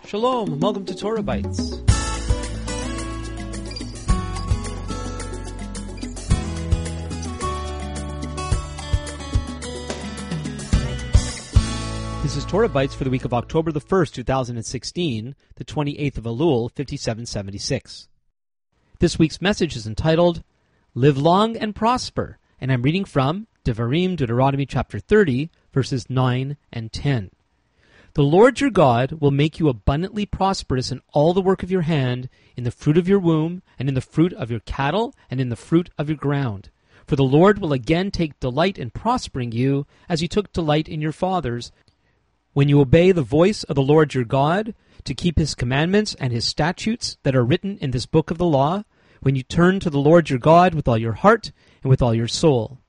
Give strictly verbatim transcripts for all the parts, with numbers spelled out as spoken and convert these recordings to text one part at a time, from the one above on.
Shalom, and welcome to Torah Bites. This is Torah Bites for the week of October the first, two thousand sixteen, the twenty-eighth of Elul, fifty-seven seventy-six. This week's message is entitled, Live Long and Prosper, and I'm reading from Devarim, Deuteronomy chapter thirty, verses nine and ten. The Lord your God will make you abundantly prosperous in all the work of your hand, in the fruit of your womb, and in the fruit of your cattle, and in the fruit of your ground. For the Lord will again take delight in prospering you, as he took delight in your fathers, when you obey the voice of the Lord your God, to keep his commandments and his statutes that are written in this book of the law, when you turn to the Lord your God with all your heart and with all your soul.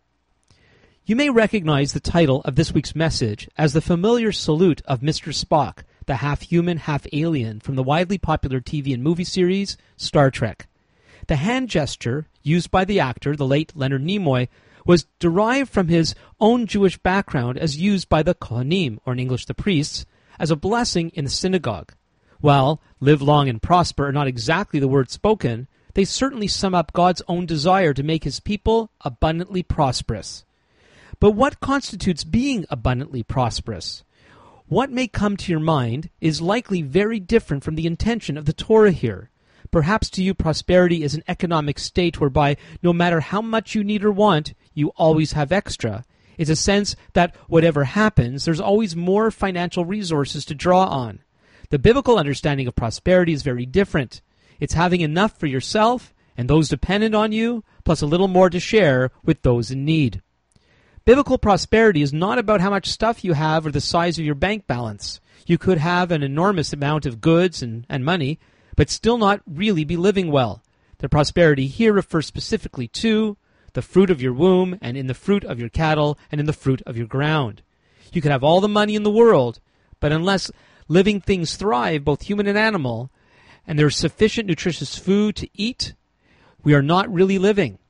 You may recognize the title of this week's message as the familiar salute of Mister Spock, the half-human, half-alien from the widely popular T V and movie series Star Trek. The hand gesture used by the actor, the late Leonard Nimoy, was derived from his own Jewish background as used by the Kohanim, or in English the priests, as a blessing in the synagogue. While live long and prosper are not exactly the words spoken, they certainly sum up God's own desire to make his people abundantly prosperous. But what constitutes being abundantly prosperous? What may come to your mind is likely very different from the intention of the Torah here. Perhaps to you prosperity is an economic state whereby no matter how much you need or want, you always have extra. It's a sense that whatever happens, there's always more financial resources to draw on. The biblical understanding of prosperity is very different. It's having enough for yourself and those dependent on you, plus a little more to share with those in need. Biblical prosperity is not about how much stuff you have or the size of your bank balance. You could have an enormous amount of goods and, and money, but still not really be living well. The prosperity here refers specifically to the fruit of your womb, and in the fruit of your cattle, and in the fruit of your ground. You could have all the money in the world, but unless living things thrive, both human and animal, and there's sufficient nutritious food to eat, we are not really living.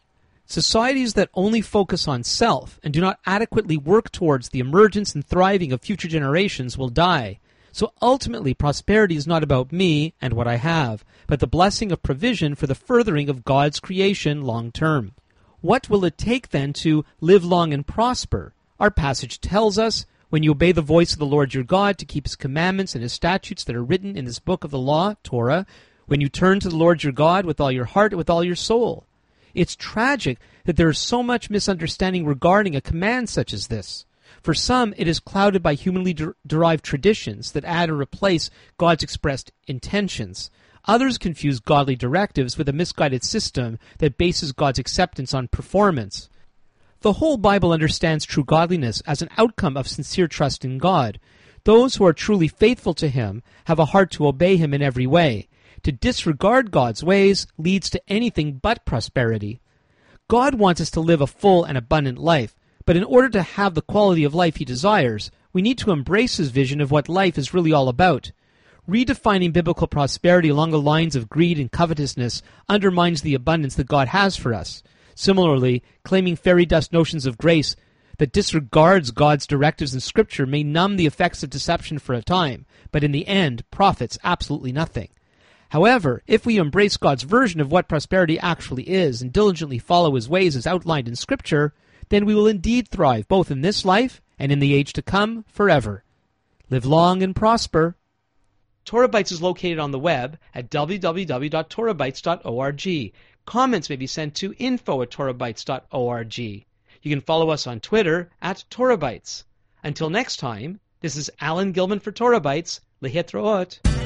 Societies that only focus on self and do not adequately work towards the emergence and thriving of future generations will die. So ultimately, prosperity is not about me and what I have, but the blessing of provision for the furthering of God's creation long term. What will it take then to live long and prosper? Our passage tells us, when you obey the voice of the Lord your God to keep his commandments and his statutes that are written in this book of the law, Torah, when you turn to the Lord your God with all your heart and with all your soul. It's tragic that there is so much misunderstanding regarding a command such as this. For some, it is clouded by humanly der- derived traditions that add or replace God's expressed intentions. Others confuse godly directives with a misguided system that bases God's acceptance on performance. The whole Bible understands true godliness as an outcome of sincere trust in God. Those who are truly faithful to him have a heart to obey him in every way. To disregard God's ways leads to anything but prosperity. God wants us to live a full and abundant life, but in order to have the quality of life he desires, we need to embrace his vision of what life is really all about. Redefining biblical prosperity along the lines of greed and covetousness undermines the abundance that God has for us. Similarly, claiming fairy dust notions of grace that disregards God's directives in Scripture may numb the effects of deception for a time, but in the end profits absolutely nothing. However, if we embrace God's version of what prosperity actually is and diligently follow his ways as outlined in Scripture, then we will indeed thrive both in this life and in the age to come forever. Live long and prosper. Torah Bites is located on the web at w w w dot torah bites dot org. Comments may be sent to info at torah bites dot org. You can follow us on Twitter at Torah Bites. Until next time, this is Alan Gilman for Torah Bites. Lehitraot.